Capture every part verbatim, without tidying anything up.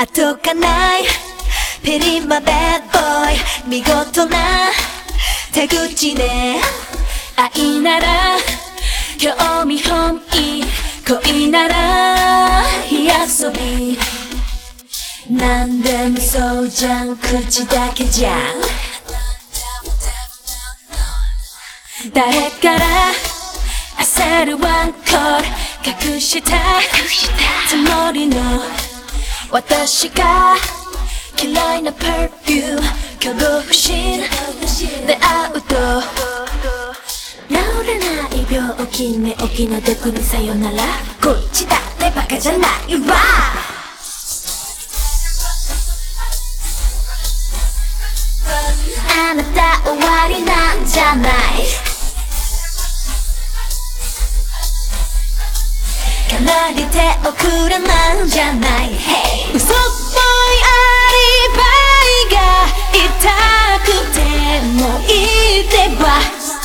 後がないピリマベッドボーイ、見事な手口ね。愛なら興味本意、恋なら火遊び。なんでもそうじゃん、口だけじゃん。誰から焦るワンコール隠したつもりの私が嫌いなパーフューム、恐怖心出会うと治らない病気ね。お気の毒にさよなら、こっちだってバカじゃないわ。あなた終わりなんじゃない、かなり手遅れなんじゃない、hey、嘘っぽいアリバイが痛くてもいいってば、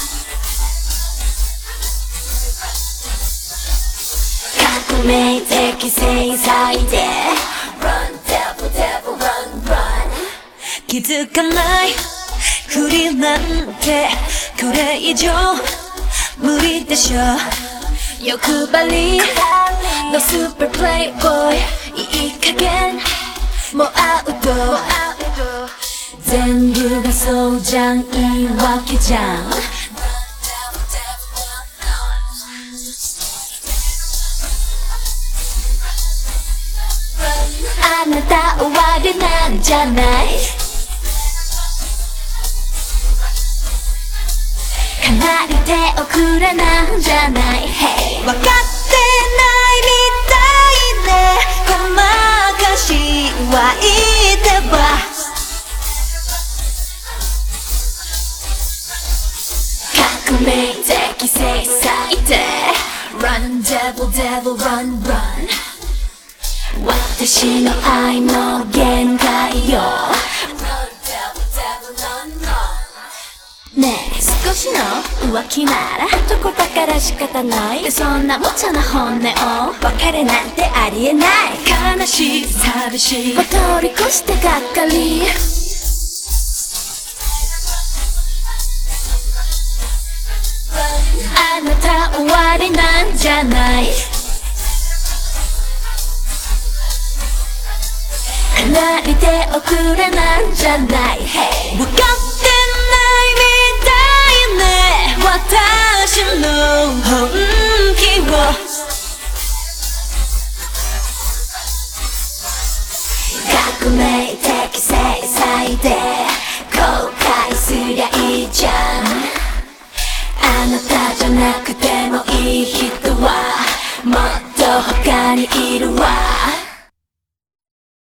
革命的制裁で Run devil devil run run、 気づかないふりなんてこれ以上無理でしょ。欲張りのスーパープレイボーイ、いい加減もうアウト。全部がそうじゃん、いいわけじゃん。あなた終わりなんじゃない、かなり手遅れなんじゃない、hey、分かってないみたいね、ごまかしはいいってば、革命的制裁で Run devil devil run run、 私の愛の限界よ。ねえ、少しの浮気なら男だから仕方ない。でそんな無茶な本音を別れなんてありえない。悲しい寂しいを通り越してがっかり、あなた終わりなんじゃない、かなり手遅れなんじゃない、hey、分かってないみたいね、私の本気を。革命的制裁で後悔すりゃいいじゃん。あなたじゃなくてもいい人はもっと他にいるわ。